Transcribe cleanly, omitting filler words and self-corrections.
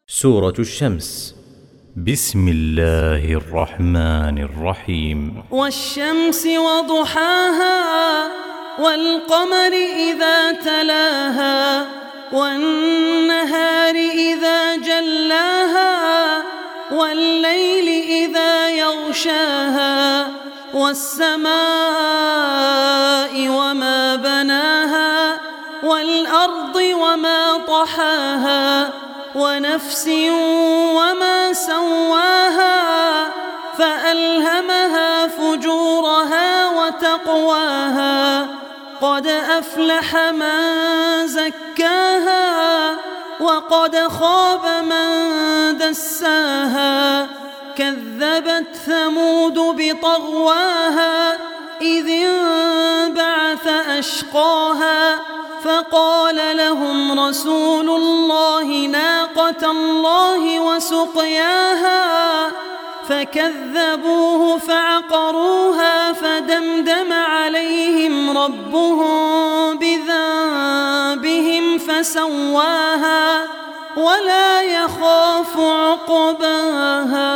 سورة الشمس. بسم الله الرحمن الرحيم. والشمس وضحاها والقمر إذا تلاها والنهار إذا جلاها والليل إذا يغشاها والسماء وما بناها والأرض وما طحاها ونفس وما سواها فألهمها فجورها وتقواها قد أفلح من زكاها وقد خاب من دساها كذبت ثمود بطغواها إذ انبعث أشقاها فقال لهم رسول الله ناقة الله وسقياها فكذبوه فعقروها فدمدم عليهم ربهم بذنبهم فسواها ولا يخاف عقباها.